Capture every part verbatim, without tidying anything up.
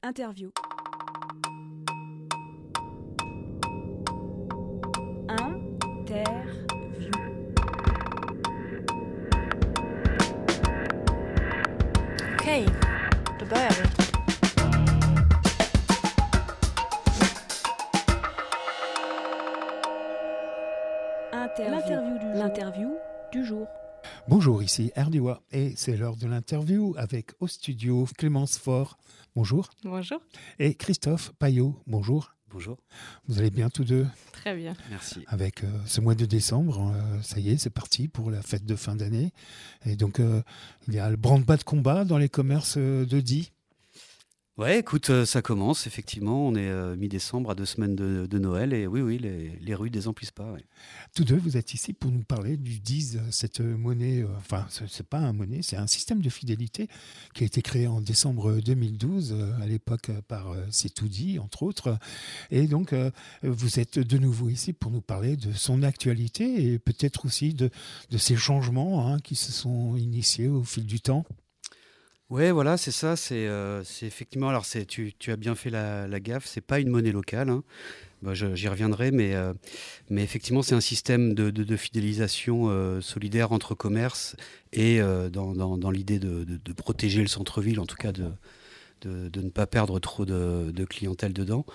Interview. Interview. Okej, då börjar vi. Interview. L'interview du jour. Bonjour, ici Erdiwa et c'est l'heure de l'interview avec au studio Clémence Faure. Bonjour. Bonjour. Et Christophe Payot. Bonjour. Bonjour. Vous allez bien tous deux? Très bien. Merci. Avec euh, ce mois de décembre, euh, ça y est, c'est parti pour la fête de fin d'année. Et donc, euh, il y a le branle-bas de combat dans les commerces euh, de Die. Ouais, écoute, euh, ça commence, effectivement. On est euh, mi-décembre à deux semaines de, de Noël. Et oui, oui, les, les rues désemplissent pas. Ouais. Tous deux, vous êtes ici pour nous parler du D I S, cette monnaie, euh, enfin, ce n'est pas un monnaie, c'est un système de fidélité qui a été créé en décembre deux mille douze, euh, à l'époque euh, par euh, C'est tout dit, entre autres. Et donc, euh, vous êtes de nouveau ici pour nous parler de son actualité et peut-être aussi de, de ces changements hein, qui se sont initiés au fil du temps. Ouais, voilà, c'est ça. C'est, euh, c'est effectivement. Alors, c'est, tu, tu as bien fait la, la gaffe. C'est pas une monnaie locale. Hein. Bah, je, j'y reviendrai, mais, euh, mais effectivement, c'est un système de, de, de fidélisation euh, solidaire entre commerces et euh, dans, dans, dans l'idée de, de, de protéger le centre-ville, en tout cas de, de, de ne pas perdre trop de, de clientèle dedans.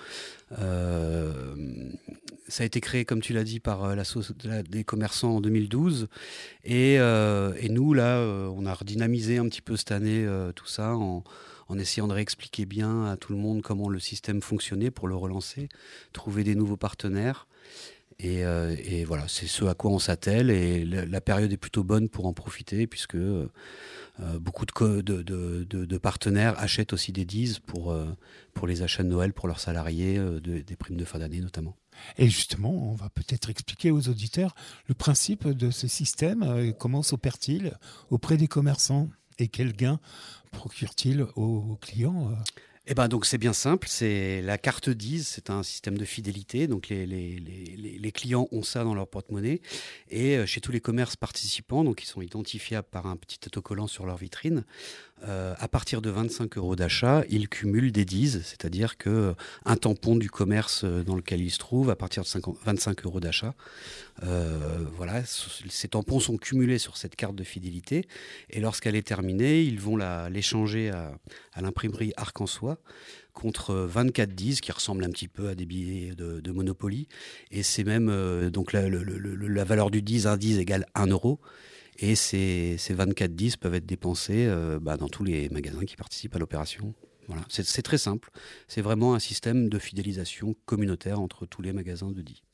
Euh, ça a été créé, comme tu l'as dit, par l'asso des commerçants en deux mille douze. Et, euh, et nous, là, euh, on a redynamisé un petit peu cette année euh, tout ça en, en essayant de réexpliquer bien à tout le monde comment le système fonctionnait pour le relancer, trouver des nouveaux partenaires. Et, euh, et voilà, c'est ce à quoi on s'attelle. Et la, la période est plutôt bonne pour en profiter, puisque euh, beaucoup de, co- de, de, de, de partenaires achètent aussi des D I S pour, euh, pour les achats de Noël pour leurs salariés, euh, de, des primes de fin d'année notamment. Et justement, on va peut-être expliquer aux auditeurs le principe de ce système, euh, comment s'opère-t-il auprès des commerçants et quel gain procure-t-il aux clients euh Eh ben donc c'est bien simple, c'est la carte D I S, c'est un système de fidélité, donc les, les, les, les clients ont ça dans leur porte-monnaie et chez tous les commerces participants, donc ils sont identifiables par un petit autocollant sur leur vitrine, euh, à partir de vingt-cinq euros d'achat, ils cumulent des D I S, c'est-à-dire que un tampon du commerce dans lequel ils se trouvent, à partir de vingt-cinq euros d'achat, euh, voilà, ces tampons sont cumulés sur cette carte de fidélité et lorsqu'elle est terminée, ils vont la, l'échanger à, à l'imprimerie Arc-en-Soie contre vingt-quatre D I S qui ressemblent un petit peu à des billets de, de Monopoly. Et c'est même, euh, donc la, le, le, la valeur du D I S, un D I S égale un euro. Et ces, ces vingt-quatre D I S peuvent être dépensés euh, bah, dans tous les magasins qui participent à l'opération. Voilà. C'est, c'est très simple. C'est vraiment un système de fidélisation communautaire entre tous les magasins de D I S.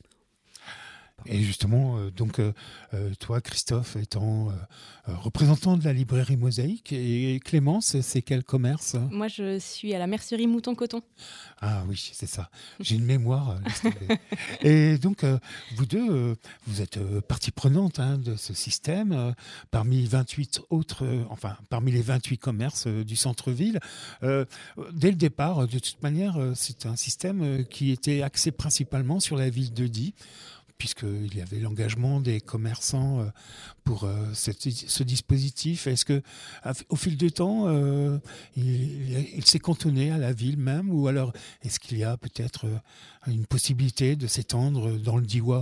Et justement, euh, donc euh, euh, toi, Christophe, étant euh, représentant de la librairie Mosaïque, et Clémence, c'est quel commerce? Moi, je suis à la mercerie Mouton-Coton. Ah oui, c'est ça. J'ai une mémoire. Et donc, euh, vous deux, euh, vous êtes euh, partie prenante hein, de ce système. Euh, parmi vingt-huit autres, euh, enfin, parmi les vingt-huit commerces euh, du centre-ville, euh, dès le départ, de toute manière, euh, c'est un système euh, qui était axé principalement sur la ville de Die, puisqu'il y avait l'engagement des commerçants euh, pour euh, cette, ce dispositif. Est-ce qu'au fil du temps, euh, il, il s'est cantonné à la ville même, ou alors est-ce qu'il y a peut-être euh, une possibilité de s'étendre dans le Diois ?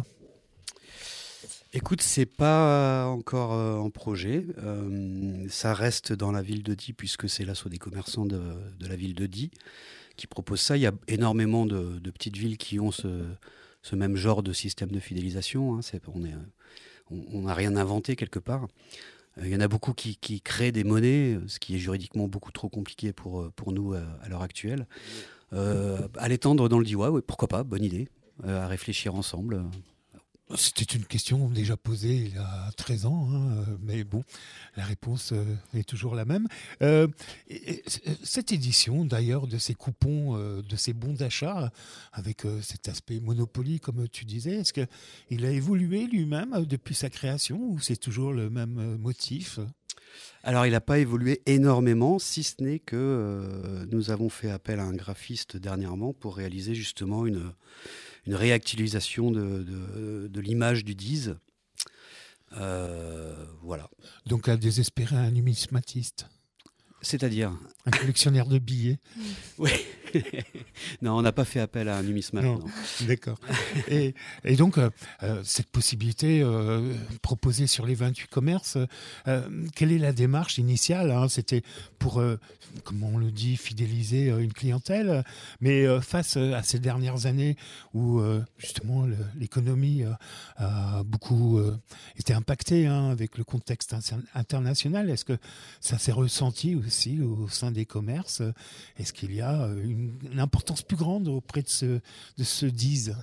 Écoute, c'est pas encore euh, en projet. Euh, ça reste dans la ville de Die, puisque c'est l'asso des commerçants de, de la ville de Die qui propose ça. Il y a énormément de, de petites villes qui ont ce... ce même genre de système de fidélisation. Hein, c'est, on n'a rien inventé quelque part. Il euh, y en a beaucoup qui, qui créent des monnaies, ce qui est juridiquement beaucoup trop compliqué pour, pour nous à, à l'heure actuelle. Euh, à l'étendre dans le Diois, ouais, pourquoi pas, bonne idée, euh, à réfléchir ensemble. C'était une question déjà posée il y a treize ans, hein, mais bon, la réponse euh, est toujours la même. Euh, et, et, cette édition, d'ailleurs, de ces coupons, euh, de ces bons d'achat, avec euh, cet aspect Monopoly, comme tu disais, est-ce qu'il a évolué lui-même euh, depuis sa création ou c'est toujours le même euh, motif ? Alors, il n'a pas évolué énormément, si ce n'est que euh, nous avons fait appel à un graphiste dernièrement pour réaliser justement une, une réactualisation de, de, de l'image du D I S. Euh, voilà. Donc, à désespérer un numismatiste. C'est-à-dire un collectionneur de billets. Oui. Non, on n'a pas fait appel à un numismate. Non, non. D'accord. Et, et donc, euh, euh, cette possibilité euh, proposée sur les vingt-huit commerces, euh, quelle est la démarche initiale, hein? C'était pour, euh, comment on le dit, fidéliser euh, une clientèle, mais euh, face euh, à ces dernières années où euh, justement le, l'économie euh, a beaucoup euh, été impactée, hein, avec le contexte international, est-ce que ça s'est ressenti aussi au sein des commerces? Est-ce qu'il y a une, une importance plus grande auprès de ce, de ce dix?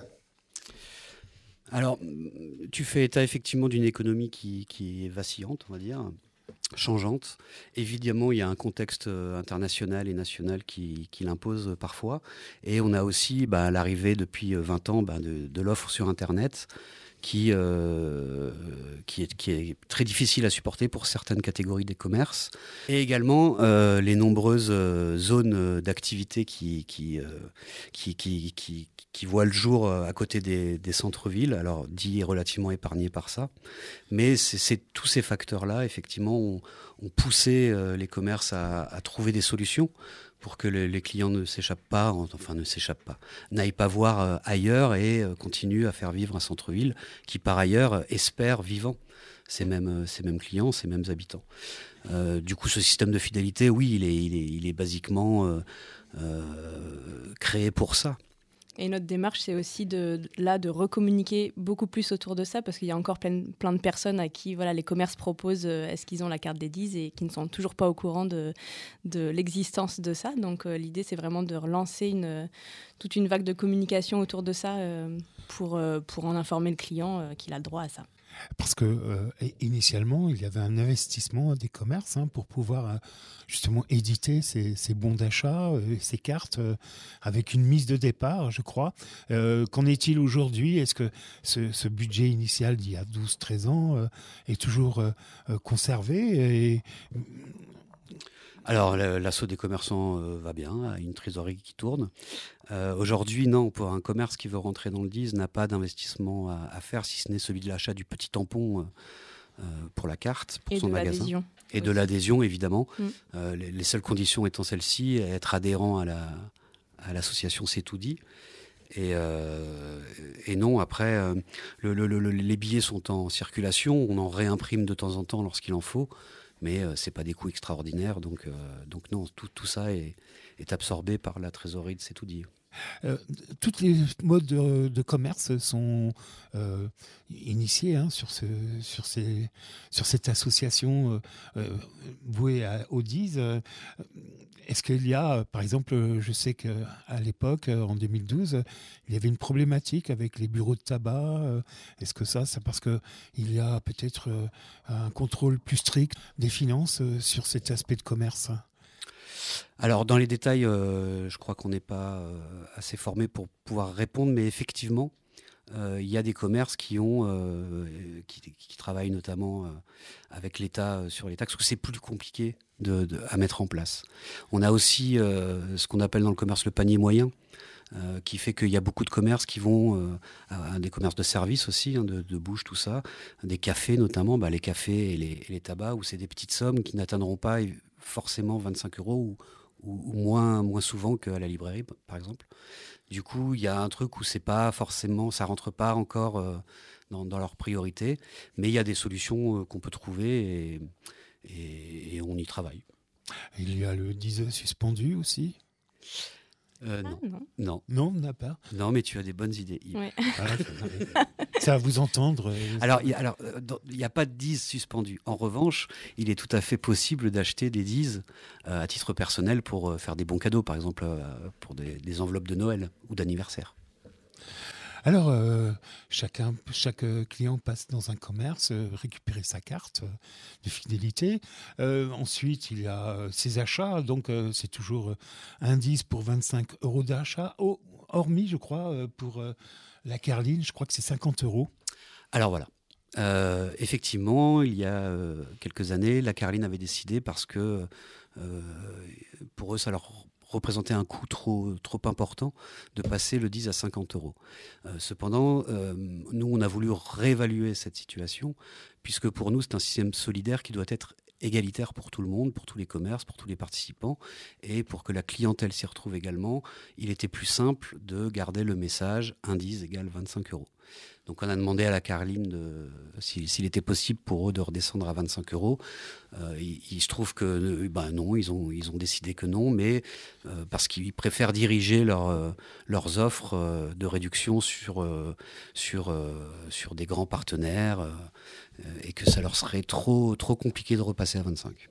Alors, tu fais état effectivement d'une économie qui, qui est vacillante, on va dire, changeante. Évidemment, il y a un contexte international et national qui, qui l'impose parfois. Et on a aussi bah, l'arrivée depuis vingt ans bah, de, de l'offre sur Internet, qui, euh, qui, est, qui est très difficile à supporter pour certaines catégories des commerces. Et également euh, les nombreuses euh, zones d'activité qui, qui, euh, qui, qui, qui, qui voient le jour à côté des, des centres-villes, alors dits relativement épargnés par ça. Mais c'est, c'est, tous ces facteurs-là, effectivement, ont, ont poussé euh, les commerces à, à trouver des solutions pour que le, les clients ne s'échappent pas, enfin ne s'échappent pas, n'aillent pas voir euh, ailleurs et euh, continuent à faire vivre un centre-ville qui, par ailleurs, euh, espère vivant ces mêmes, euh, ces mêmes clients, ces mêmes habitants. Euh, du coup, ce système de fidélité, oui, il est, il est, il est basiquement euh, euh, créé pour ça. Et notre démarche, c'est aussi de, là de recommuniquer beaucoup plus autour de ça, parce qu'il y a encore plein, plein de personnes à qui voilà, les commerces proposent euh, est-ce qu'ils ont la carte des dix et qui ne sont toujours pas au courant de, de l'existence de ça. Donc euh, l'idée, c'est vraiment de relancer une, toute une vague de communication autour de ça euh, pour, euh, pour en informer le client euh, qu'il a le droit à ça. Parce que euh, initialement, il y avait un investissement des commerces, hein, pour pouvoir euh, justement éditer ces, ces bons d'achat, euh, ces cartes, euh, avec une mise de départ, je crois. Euh, qu'en est-il aujourd'hui? Est-ce que ce, ce budget initial d'il y a douze treize ans euh, est toujours euh, conservé et... Alors, l'assaut des commerçants euh, va bien, a une trésorerie qui tourne. Euh, aujourd'hui, non, pour un commerce qui veut rentrer dans le dix, n'a pas d'investissement à, à faire, si ce n'est celui de l'achat du petit tampon euh, pour la carte, pour et son de magasin. L'adhésion. Et aussi. de l'adhésion, évidemment. Mm. Euh, les, les seules conditions étant celles-ci, être adhérent à, la, à l'association C'est Tout Dit. Et, euh, et non, après, euh, le, le, le, les billets sont en circulation, on en réimprime de temps en temps lorsqu'il en faut. Mais euh, ce n'est pas des coûts extraordinaires, donc, euh, donc non, tout, tout ça est, est absorbé par la trésorerie de C'est Tout Dit. Euh, toutes les modes de, de commerce sont euh, initiés, hein, sur, ce, sur, ces, sur cette association euh, euh, vouée à, au dix. Euh, est-ce qu'il y a, par exemple, je sais qu'à l'époque, en deux mille douze, il y avait une problématique avec les bureaux de tabac. Euh, est-ce que ça, c'est parce qu'il y a peut-être euh, un contrôle plus strict des finances euh, sur cet aspect de commerce? Alors, dans les détails, euh, je crois qu'on n'est pas euh, assez formé pour pouvoir répondre, mais effectivement, euh, il y a des commerces qui, ont, euh, qui, qui travaillent notamment euh, avec l'État euh, sur les taxes, parce que c'est plus compliqué de, de, à mettre en place. On a aussi euh, ce qu'on appelle dans le commerce le panier moyen, euh, qui fait qu'il y a beaucoup de commerces qui vont, euh, à, à des commerces de services aussi, hein, de, de bouche, tout ça, des cafés notamment, bah, les cafés et les, et les tabacs, où c'est des petites sommes qui n'atteindront pas forcément vingt-cinq euros ou ou, ou moins, moins souvent qu'à la librairie, par exemple. Du coup, il y a un truc où c'est pas forcément, ça rentre pas encore euh, dans, dans leurs priorités, mais il y a des solutions euh, qu'on peut trouver et, et, et on y travaille. Il y a le dix suspendu aussi. Euh, non. Ah, non. non. Non, on n'a pas. Non, mais tu as des bonnes idées. Ouais. Ah, ça va vous entendre. euh, Alors, il n'y a, a pas de dix suspendus. En revanche, il est tout à fait possible d'acheter des dix euh, à titre personnel pour euh, faire des bons cadeaux, par exemple euh, pour des, des enveloppes de Noël ou d'anniversaire. Alors, euh, chacun, chaque client passe dans un commerce, euh, récupérer sa carte euh, de fidélité. Euh, ensuite, il y a euh, ses achats. Donc, euh, c'est toujours euh, un dix pour vingt-cinq euros d'achat. Oh, hormis, je crois, euh, pour euh, la Carline, je crois que c'est cinquante euros. Alors voilà. Euh, effectivement, il y a euh, quelques années, la Carline avait décidé, parce que euh, pour eux, ça leur représentait un coût trop, trop important, de passer le dix à cinquante euros. Euh, cependant, euh, nous, on a voulu réévaluer cette situation, puisque pour nous, c'est un système solidaire qui doit être égalitaire pour tout le monde, pour tous les commerces, pour tous les participants, et pour que la clientèle s'y retrouve également, il était plus simple de garder le message indice égale vingt-cinq euros. Donc on a demandé à la Carline de, s'il, s'il était possible pour eux de redescendre à vingt-cinq euros. Euh, il, il se trouve que ben non, ils ont, ils ont décidé que non, mais euh, parce qu'ils préfèrent diriger leur, euh, leurs offres euh, de réduction sur, euh, sur, euh, sur des grands partenaires euh, et que ça leur serait trop, trop compliqué de repasser à vingt-cinq.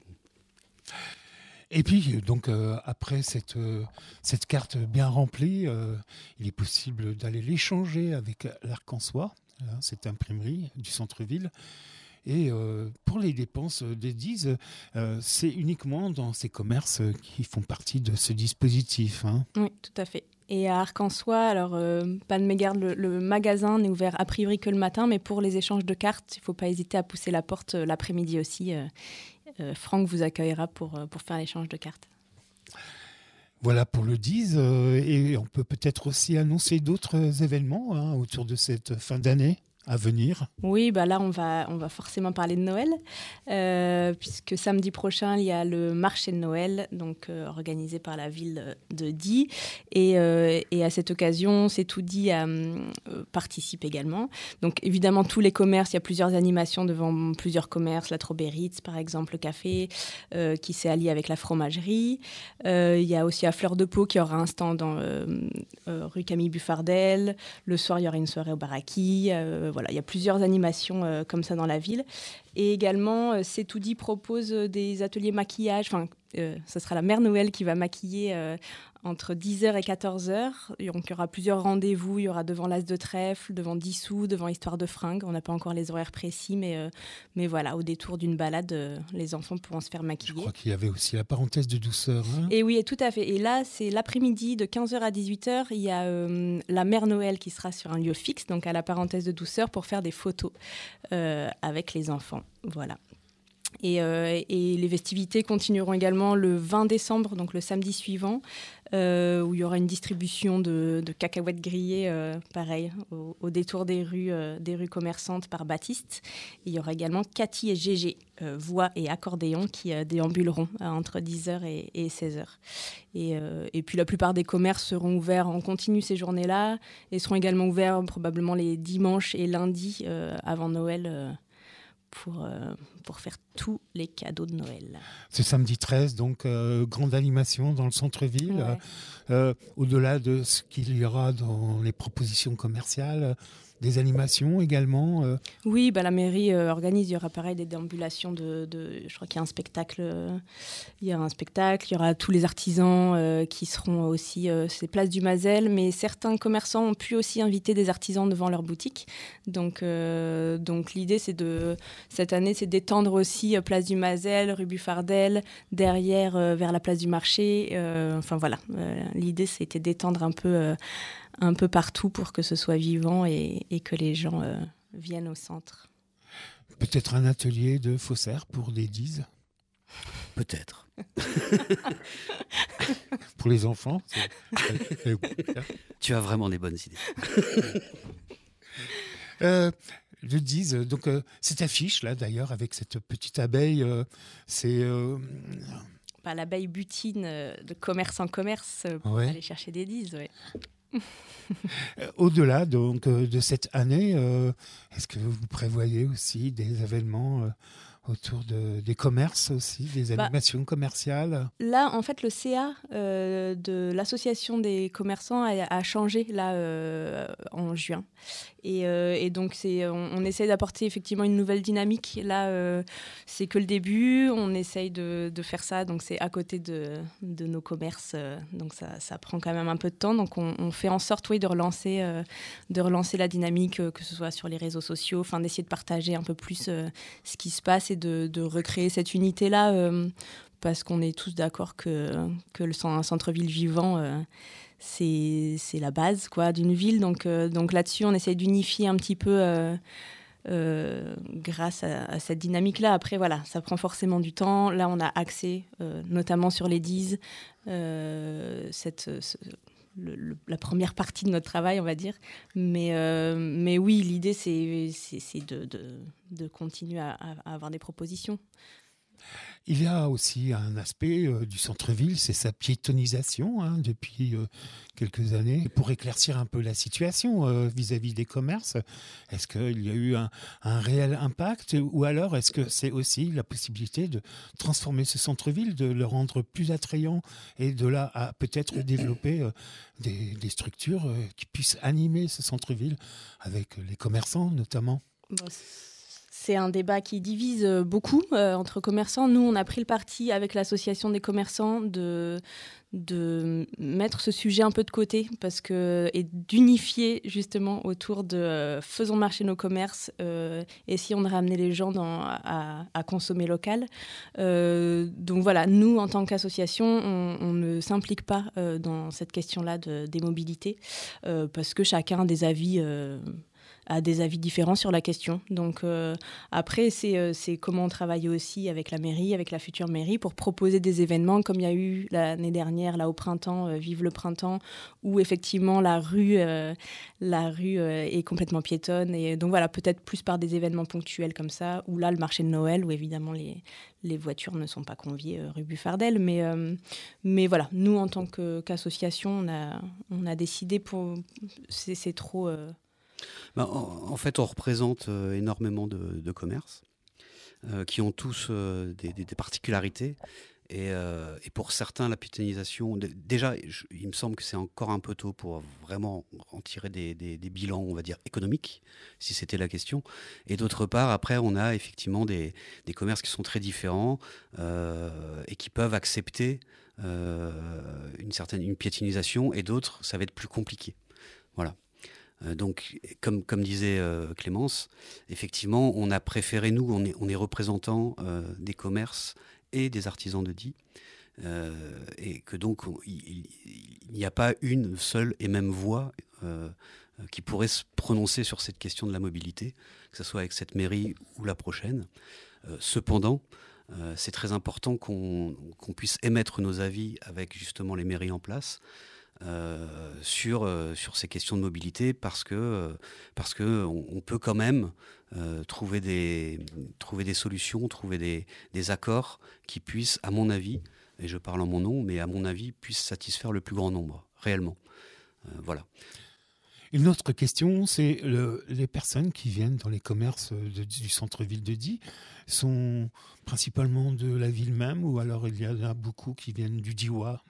Et puis, donc, euh, après cette, euh, cette carte bien remplie, euh, il est possible d'aller l'échanger avec l'Arc-en-Soie, hein, cette imprimerie du centre-ville. Et euh, pour les dépenses des D I S, euh, c'est uniquement dans ces commerces qui font partie de ce dispositif. Hein. Oui, tout à fait. Et à Arc-en-Soie, alors, euh, pas de mégarde, le, le magasin n'est ouvert a priori que le matin, mais pour les échanges de cartes, il ne faut pas hésiter à pousser la porte euh, l'après-midi aussi. Euh, euh, Franck vous accueillera pour, euh, pour faire l'échange de cartes. Voilà pour le D I S. Euh, et on peut peut-être aussi annoncer d'autres événements hein, autour de cette fin d'année à venir. Oui, bah là, on va, on va forcément parler de Noël, euh, puisque samedi prochain, il y a le marché de Noël, donc euh, organisé par la ville de Die. Et, euh, et à cette occasion, C'est tout Die euh, participe également. Donc évidemment, tous les commerces, il y a plusieurs animations devant plusieurs commerces, la Trauberitz, par exemple, le café, euh, qui s'est allié avec la fromagerie. Euh, il y a aussi à Fleur de Pau qui aura un stand dans, euh, euh, rue Camille Buffardel. Le soir, il y aura une soirée au Baraki. Euh, Voilà, il y a plusieurs animations euh, comme ça dans la ville. Et également, euh, C'est tout dit propose euh, des ateliers maquillage. Enfin, euh, ce sera la Mère Noël qui va maquiller euh, entre dix heures et quatorze heures. Donc, il y aura plusieurs rendez-vous. Il y aura devant l'As de Trèfle, devant Dissous, devant Histoire de Fringues. On n'a pas encore les horaires précis, mais, euh, mais voilà, au détour d'une balade, euh, les enfants pourront se faire maquiller. Je crois qu'il y avait aussi la parenthèse de douceur. Hein. Et oui, tout à fait. Et là, c'est l'après-midi de quinze heures à dix-huit heures. Il y a euh, la Mère Noël qui sera sur un lieu fixe, donc à la parenthèse de douceur, pour faire des photos euh, avec les enfants. Voilà. Et, euh, et les festivités continueront également le vingt décembre, donc le samedi suivant, euh, où il y aura une distribution de, de cacahuètes grillées, euh, pareil, au, au détour des rues, euh, des rues commerçantes par Baptiste. Et il y aura également Cathy et Gégé, euh, voix et accordéon, qui euh, déambuleront euh, entre dix heures et, et seize heures. Et, euh, et puis la plupart des commerces seront ouverts en continu ces journées-là et seront également ouverts probablement les dimanches et lundis euh, avant Noël, euh, Pour, euh, pour faire tous les cadeaux de Noël. Ce samedi treize, donc, euh, grande animation dans le centre-ville. Ouais. Euh, au-delà de ce qu'il y aura dans les propositions commerciales, des animations également. Euh. Oui, bah, la mairie euh, organise, il y aura pareil des déambulations de, de je crois qu'il y a un spectacle, euh, il y aura un spectacle, il y aura tous les artisans euh, qui seront aussi, euh, c'est Place du Mazel, mais certains commerçants ont pu aussi inviter des artisans devant leur boutique. Donc, euh, donc l'idée, c'est de, cette année, c'est d'étendre aussi euh, Place du Mazel, rue Buffardel, derrière euh, vers la place du marché. Euh, enfin voilà, euh, l'idée, c'était d'étendre un peu euh, un peu partout pour que ce soit vivant et, et que les gens euh, viennent au centre. Peut-être un atelier de faussaire pour des D I S. Peut-être. Pour les enfants. Tu as vraiment des bonnes idées. euh, le D I S, donc euh, cette affiche là d'ailleurs avec cette petite abeille, euh, c'est... Euh, bah, l'abeille butine euh, de commerce en commerce euh, pour ouais. aller chercher des D I S, ouais. Au-delà donc, de cette année, euh, est-ce que vous prévoyez aussi des événements euh, autour de, des commerces aussi, des animations bah, commerciales? Là, en fait, le C A euh, de l'association des commerçants a, a changé là, euh, en juin. Et, euh, et donc, c'est, on, on essaie d'apporter effectivement une nouvelle dynamique. Là, euh, c'est que le début. On essaye de, de faire ça. Donc, c'est à côté de, de nos commerces. Euh, donc, ça, ça prend quand même un peu de temps. Donc, on, on fait en sorte, oui, de relancer, euh, de relancer la dynamique, euh, que ce soit sur les réseaux sociaux, enfin, d'essayer de partager un peu plus euh, ce qui se passe et de, de recréer cette unité-là. Euh, parce qu'on est tous d'accord que, que le centre-ville vivant... Euh, C'est, c'est la base quoi, d'une ville. Donc, euh, donc là-dessus, on essaie d'unifier un petit peu euh, euh, grâce à, à cette dynamique-là. Après, voilà, ça prend forcément du temps. Là, on a axé, euh, notamment sur les D I S, euh, cette, ce, le, le, la première partie de notre travail, on va dire. Mais, euh, mais oui, l'idée, c'est, c'est, c'est de, de, de continuer à, à avoir des propositions. Il y a aussi un aspect euh, du centre-ville, c'est sa piétonisation hein, depuis euh, quelques années. Pour éclaircir un peu la situation euh, vis-à-vis des commerces, est-ce qu'il y a eu un, un réel impact ou alors est-ce que c'est aussi la possibilité de transformer ce centre-ville, de le rendre plus attrayant et de là à peut-être développer euh, des, des structures euh, qui puissent animer ce centre-ville avec les commerçants notamment? Bon, c'est un débat qui divise beaucoup euh, entre commerçants. Nous, on a pris le parti avec l'association des commerçants de, de mettre ce sujet un peu de côté parce que, et d'unifier justement autour de euh, faisons marcher nos commerces, euh, essayons de ramener les gens dans, à, à consommer local. Euh, donc voilà, nous, en tant qu'association, on, on ne s'implique pas euh, dans cette question-là de, des mobilités euh, parce que chacun a des avis... Euh, a des avis différents sur la question. Donc euh, après, c'est, euh, c'est comment travailler aussi avec la mairie, avec la future mairie, pour proposer des événements comme il y a eu l'année dernière, là au printemps, euh, Vive le printemps, où effectivement la rue, euh, la rue euh, est complètement piétonne. Et donc voilà, peut-être plus par des événements ponctuels comme ça, ou là le marché de Noël, où évidemment les, les voitures ne sont pas conviées euh, rue Buffardel. Mais, euh, mais voilà, nous en tant que, qu'association, on a, on a décidé pour... C'est, c'est trop... Euh, Ben, en, en fait, on représente euh, énormément de, de commerces euh, qui ont tous euh, des, des, des particularités. Et, euh, et pour certains, la piétonisation... d- Déjà, je- il me semble que c'est encore un peu tôt pour vraiment en tirer des, des, des bilans, on va dire, économiques, si c'était la question. Et d'autre part, après, on a effectivement des, des commerces qui sont très différents euh, et qui peuvent accepter euh, une certaine une piétonisation, et d'autres, ça va être plus compliqué. Voilà. Euh, donc, comme, comme disait euh, Clémence, effectivement, on a préféré, nous, on est, on est représentants euh, des commerces et des artisans de Die, euh, et que donc, on- il il n'y a pas une seule et même voix euh, qui pourrait se prononcer sur cette question de la mobilité, que ce soit avec cette mairie ou la prochaine. Euh, cependant, euh, c'est très important qu'on qu'on puisse émettre nos avis avec justement les mairies en place, euh, sur, euh, sur ces questions de mobilité, parce que, euh, parce que on, on peut quand même euh, trouver, des, trouver des solutions, trouver des, des accords qui puissent, à mon avis, et je parle en mon nom, mais à mon avis, puissent satisfaire le plus grand nombre, réellement. Euh, voilà. Une autre question, c'est le, les personnes qui viennent dans les commerces de- du centre-ville de Die sont principalement de la ville même ou alors il y en a beaucoup qui viennent du Diois?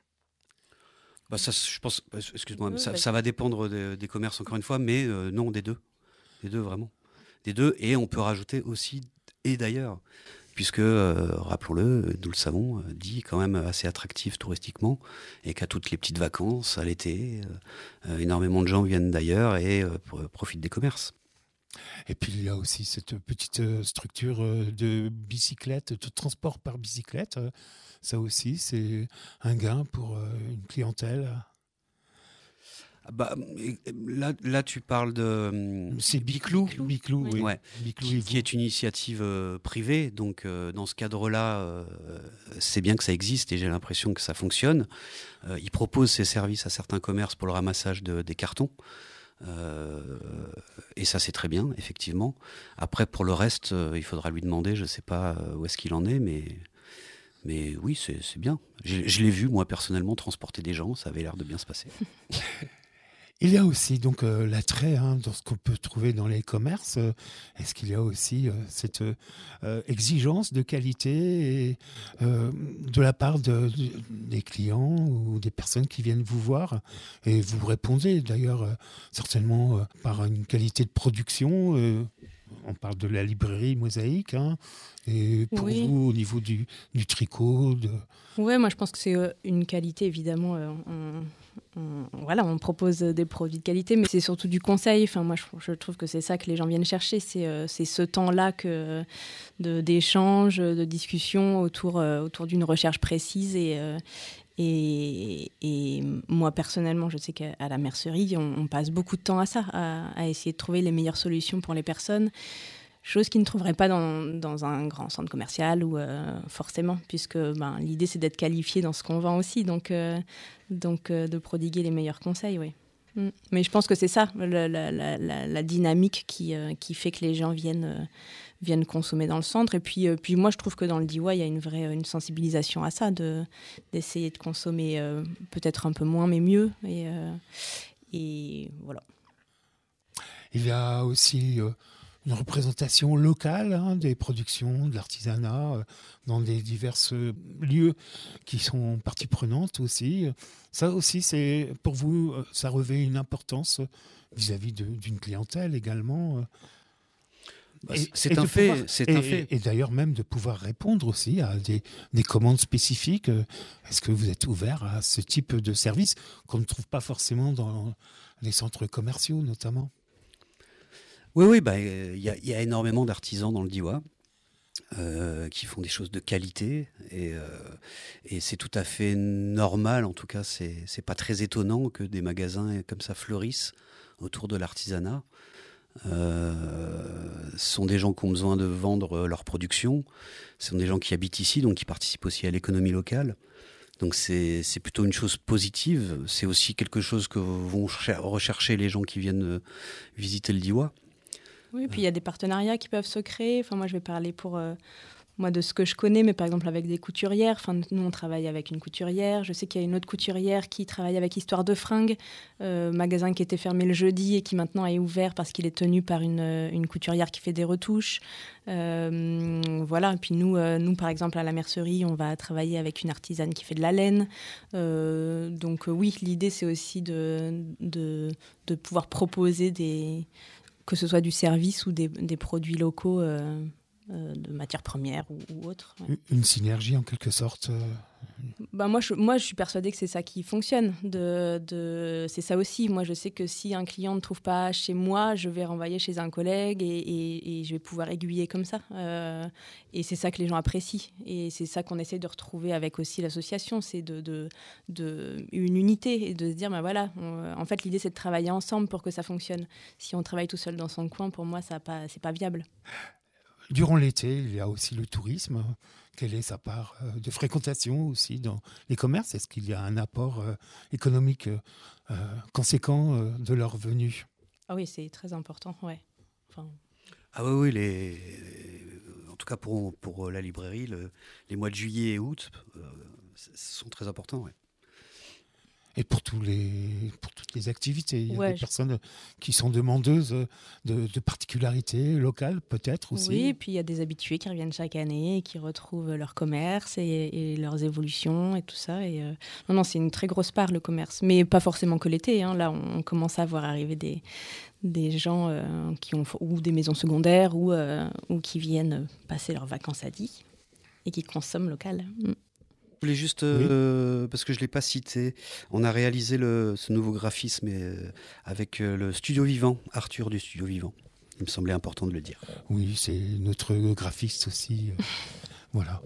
Bah ça, je pense, excuse-moi, Oui, ça, vas-y. ça va dépendre des, des commerces, encore une fois, mais euh, non, des deux. Des deux, vraiment. Des deux, et on peut rajouter aussi, et d'ailleurs, puisque, euh, rappelons-le, nous le savons, euh, Die est quand même assez attractif touristiquement, et qu'à toutes les petites vacances, à l'été, euh, euh, énormément de gens viennent d'ailleurs et euh, pro- profitent des commerces. Et puis il y a aussi cette petite euh, structure euh, de bicyclette, de transport par bicyclette. Euh, Ça aussi, c'est un gain pour euh, une clientèle. Ah bah, et- et là, là, tu parles de... C'est Biclou, Biclou, oui. Ouais. Biclou qui, et qui vous. est une initiative euh, privée. Donc, euh, dans ce cadre-là, euh, c'est bien que ça existe et j'ai l'impression que ça fonctionne. Euh, ils proposent ces services à certains commerces pour le ramassage de- des cartons. Euh, et ça, c'est très bien, effectivement. Après, pour le reste, euh, il faudra lui demander. Je ne sais pas euh, où est-ce qu'il en est, mais, mais oui, c'est c'est bien. Je, je l'ai vu, moi, personnellement, transporter des gens. Ça avait l'air de bien se passer. Il y a aussi donc euh, l'attrait hein, dans ce qu'on peut trouver dans les commerces. Euh, Est-ce qu'il y a aussi euh, cette euh, exigence de qualité et, euh, de la part de, de- des clients ou des personnes qui viennent vous voir et vous répondez d'ailleurs euh, certainement euh, par une qualité de production. euh, on parle de la librairie Mosaïque hein, et pour Oui. vous au niveau du, du tricot. De... Ouais, moi je pense que c'est euh, une qualité évidemment. euh, on, on- voilà, on propose des produits de qualité, mais c'est surtout du conseil. Enfin, moi je, je trouve que c'est ça que les gens viennent chercher. C'est euh, c'est ce temps-là que de d'échange, de discussion autour euh, autour d'une recherche précise et euh, et, et moi personnellement, je sais qu'à à la mercerie, on, on passe beaucoup de temps à ça, à, à essayer de trouver les meilleures solutions pour les personnes. Chose qu'ils ne trouveraient pas dans, dans un grand centre commercial ou euh, forcément, puisque ben, l'idée c'est d'être qualifié dans ce qu'on vend aussi, donc, euh, donc euh, de prodiguer les meilleurs conseils, oui. Mmh. Mais je pense que c'est ça, la, la, la, la dynamique qui, euh, qui fait que les gens viennent, euh, viennent consommer dans le centre. Et puis, euh, puis moi, je trouve que dans le D I Y, il y a une vraie une sensibilisation à ça, de, d'essayer de consommer euh, peut-être un peu moins, mais mieux. Et, euh, et voilà. Il y a aussi euh, une représentation locale hein, des productions, de l'artisanat, euh, dans des divers euh, lieux qui sont partie prenante aussi. Ça aussi, c'est pour vous, euh, ça revêt une importance vis-à-vis de, d'une clientèle également. Euh. Bah, et, c'est et un fait, pouvoir, c'est et, un fait. Et, et d'ailleurs même de pouvoir répondre aussi à des, des commandes spécifiques. Est-ce que vous êtes ouvert à ce type de service qu'on ne trouve pas forcément dans les centres commerciaux notamment? Oui, oui, bah, y, y a énormément d'artisans dans le D I Y euh, qui font des choses de qualité et, euh, et c'est tout à fait normal, en tout cas c'est, c'est pas très étonnant que des magasins comme ça fleurissent autour de l'artisanat. Euh, ce sont des gens qui ont besoin de vendre leur production, ce sont des gens qui habitent ici, donc qui participent aussi à l'économie locale. Donc c'est, c'est plutôt une chose positive, c'est aussi quelque chose que vont rechercher les gens qui viennent visiter le D I Y. Oui, puis il y a des partenariats qui peuvent se créer. Enfin, moi, je vais parler pour euh, moi de ce que je connais, mais par exemple avec des couturières. Enfin, nous, on travaille avec une couturière. Je sais qu'il y a une autre couturière qui travaille avec Histoire de Fringues, euh, magasin qui était fermé le jeudi et qui maintenant est ouvert parce qu'il est tenu par une, une couturière qui fait des retouches. Euh, voilà. Et puis nous, euh, nous, par exemple, à la mercerie, on va travailler avec une artisane qui fait de la laine. Euh, donc euh, oui, l'idée, c'est aussi de, de, de pouvoir proposer des... que ce soit du service ou des, des produits locaux euh, euh, de matières premières ou, ou autres. Ouais. Une synergie en quelque sorte. Euh... Bah moi, je, moi, je suis persuadée que c'est ça qui fonctionne. De, de, c'est ça aussi. Moi, je sais que si un client ne trouve pas chez moi, je vais renvoyer chez un collègue et, et, et je vais pouvoir aiguiller comme ça. Euh, et c'est ça que les gens apprécient. Et c'est ça qu'on essaie de retrouver avec aussi l'association. C'est de, de, de, une unité et de se dire, bah voilà, on, en fait, l'idée, c'est de travailler ensemble pour que ça fonctionne. Si on travaille tout seul dans son coin, pour moi, ça a pas, c'est pas viable. Durant l'été, il y a aussi le tourisme. Quelle est sa part de fréquentation aussi dans les commerces? Est-ce qu'il y a un apport euh, économique euh, conséquent euh, de leur venue? Ah oui, c'est très important, ouais. Enfin... Ah oui, oui, les... en tout cas pour, pour la librairie, le... les mois de juillet et août euh, sont très importants, ouais. Et pour, tous les, pour toutes les activités, il y a ouais, des je... personnes qui sont demandeuses de, de particularités locales, peut-être aussi. Oui, et puis il y a des habitués qui reviennent chaque année et qui retrouvent leur commerce et, et leurs évolutions et tout ça. Et euh... Non, non, c'est une très grosse part, le commerce. Mais pas forcément que l'été. Hein. Là, on commence à voir arriver des, des gens euh, qui ont ou des maisons secondaires ou, euh, ou qui viennent passer leurs vacances à Die et qui consomment local. Mm. Je voulais juste, euh, oui. parce que je ne l'ai pas cité, on a réalisé le, ce nouveau graphisme euh, avec euh, le Studio Vivant, Arthur du Studio Vivant. Il me semblait important de le dire. Oui, c'est notre graphiste aussi. Euh, voilà.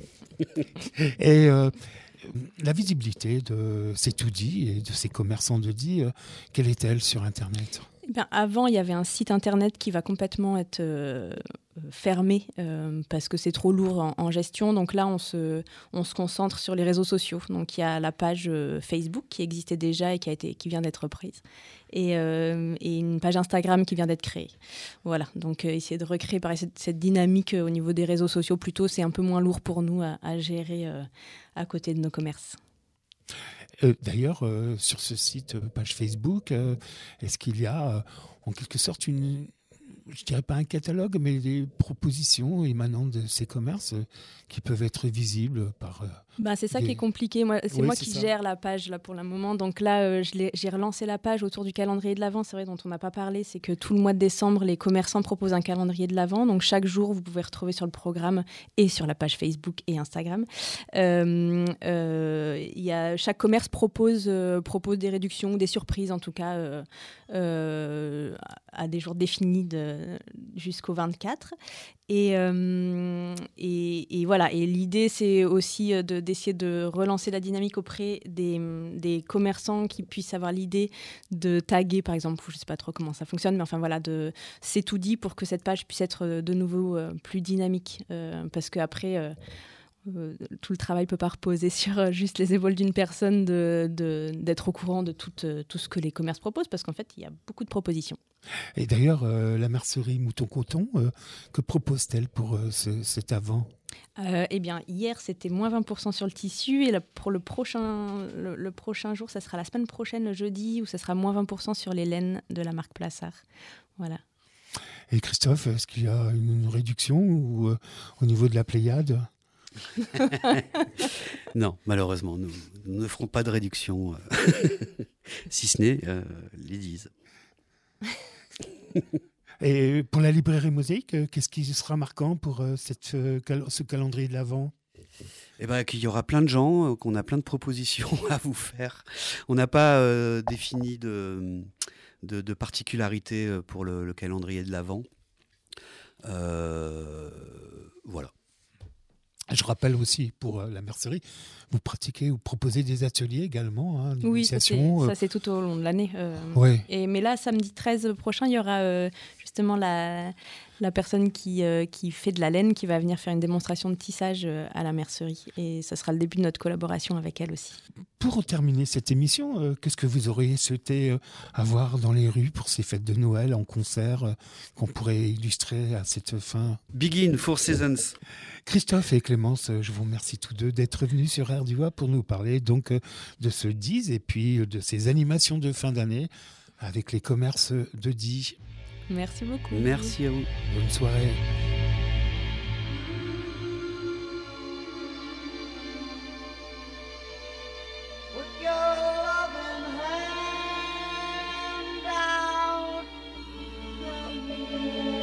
Et euh, la visibilité de ces tout dit et de ces commerçants de dit, euh, quelle est-elle sur Internet ? Eh bien, avant, il y avait un site internet qui va complètement être euh, fermé euh, parce que c'est trop lourd en, en gestion. Donc là, on se, on se concentre sur les réseaux sociaux. Donc il y a la page euh, Facebook qui existait déjà et qui, a été, qui vient d'être reprise. Et, euh, et une page Instagram qui vient d'être créée. Voilà, donc euh, essayer de recréer pareil, cette, cette dynamique euh, au niveau des réseaux sociaux, plutôt, c'est un peu moins lourd pour nous à, à gérer euh, à côté de nos commerces. Euh, d'ailleurs, euh, sur ce site, page Facebook, euh, est-ce qu'il y a euh, en quelque sorte une, je dirais pas un catalogue, mais des propositions émanant de ces commerces euh, qui peuvent être visibles par... Euh, bah, c'est ça des... qui est compliqué. Moi, c'est oui, moi c'est qui ça. gère la page là, pour le moment. Donc là, euh, je l'ai, j'ai relancé la page autour du calendrier de l'Avent. C'est vrai, dont on n'a pas parlé. C'est que tout le mois de décembre, les commerçants proposent un calendrier de l'Avent. Donc chaque jour, vous pouvez retrouver sur le programme et sur la page Facebook et Instagram. Euh, euh, y a, chaque commerce propose, euh, propose des réductions, des surprises en tout cas, euh, euh, à des jours définis de, jusqu'au vingt-quatre. Et, euh, et, et voilà. Et l'idée, c'est aussi de, d'essayer de relancer la dynamique auprès des, des commerçants qui puissent avoir l'idée de taguer, par exemple, je ne sais pas trop comment ça fonctionne, mais enfin voilà, de, c'est tout dit pour que cette page puisse être de nouveau euh, plus dynamique. Euh, parce qu'après, euh, euh, tout le travail ne peut pas reposer sur euh, juste les épaules d'une personne de, de, d'être au courant de tout, euh, tout ce que les commerces proposent, parce qu'en fait, il y a beaucoup de propositions. Et d'ailleurs, euh, la mercerie Mouton-Coton, euh, que propose-t-elle pour euh, ce, cet avant ? Euh, eh bien, hier, c'était moins vingt pour cent sur le tissu, et là, pour le prochain, le, le prochain jour, ça sera la semaine prochaine, le jeudi, où ça sera moins vingt pour cent sur les laines de la marque Plassard. Voilà. Et Christophe, est-ce qu'il y a une réduction ou, euh, au niveau de la Pléiade ? Non, malheureusement, nous, nous ne ferons pas de réduction, euh, si ce n'est euh, les dix. Et pour la librairie Mosaïque, euh, qu'est-ce qui sera marquant pour euh, cette, euh, cal- ce calendrier de l'Avent ? Eh ben, qu'il y aura plein de gens, euh, qu'on a plein de propositions à vous faire. On n'a pas euh, défini de, de, de particularités pour le, le calendrier de l'Avent. Euh, voilà. Je rappelle aussi pour euh, la mercerie, vous pratiquez ou proposez des ateliers également, hein, Oui, ça c'est, d'initiation. euh, ça c'est tout au long de l'année. euh, Ouais. Et, mais là, samedi treize prochain, il y aura euh, justement la, la personne qui, euh, qui fait de la laine qui va venir faire une démonstration de tissage euh, à la mercerie. Et ça sera le début de notre collaboration avec elle aussi. Pour terminer cette émission, euh, qu'est-ce que vous auriez souhaité euh, avoir dans les rues pour ces fêtes de Noël en concert euh, qu'on pourrait illustrer à cette fin ? Begin Four Seasons. Christophe et Clémence, euh, je vous remercie tous deux d'être venus sur Air du Oie pour nous parler donc euh, de ce dix et puis euh, de ces animations de fin d'année avec les commerces de Die. Merci beaucoup. Merci à vous. Bonne soirée. Put your loving hand out to me.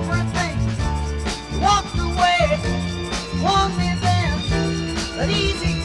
Walked away, won me then, but easy